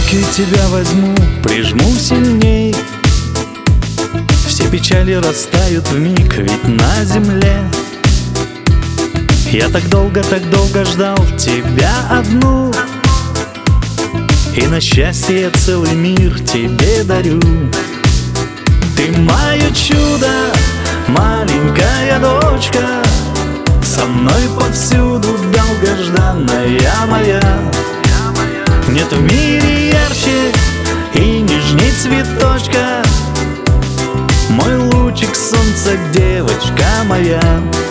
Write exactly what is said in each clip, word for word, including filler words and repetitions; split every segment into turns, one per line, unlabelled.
руки тебя возьму, прижму сильней. Все печали растают вмиг, ведь на земле я так долго, так долго ждал тебя одну. И на счастье я целый мир тебе дарю. Ты мое чудо, маленькая дочка, со мной повсюду долгожданная моя. Нет в мире ярче и нежней цветочка, мой лучик солнца, девочка моя.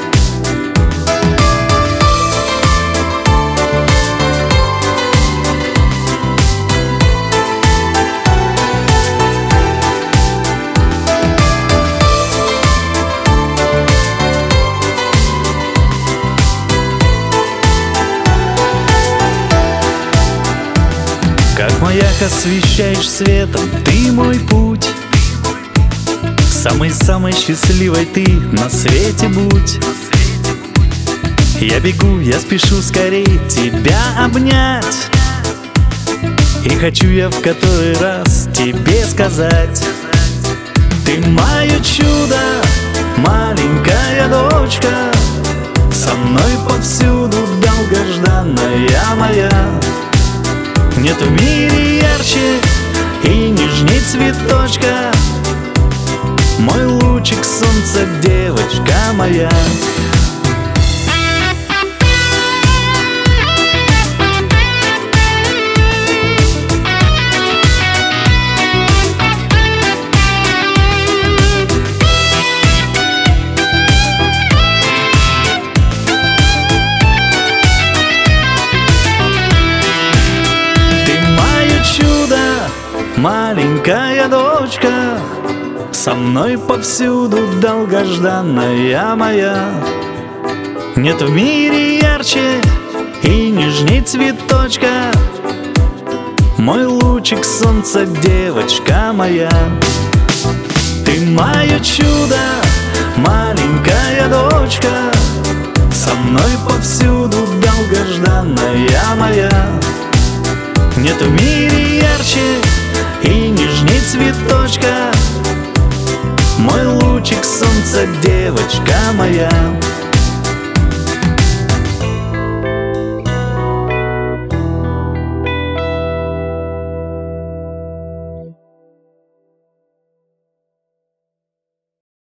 Как маяк освещаешь светом ты мой путь, самой-самой счастливой ты на свете будь. Я бегу, я спешу скорей тебя обнять, и хочу я в который раз тебе сказать: ты мое чудо, маленькая дочка, со мной повсюду долгожданная моя. Нет в мире ярче и нежней цветочка, мой лучик солнца, девочка моя. Маленькая дочка, со мной повсюду долгожданная моя. Нет в мире ярче и нежней цветочка, мой лучик солнца, девочка моя. Ты мое чудо, маленькая дочка, со мной повсюду долгожданная моя. Нет в мире ярче и нежней цветочка, мой лучик солнца, девочка моя.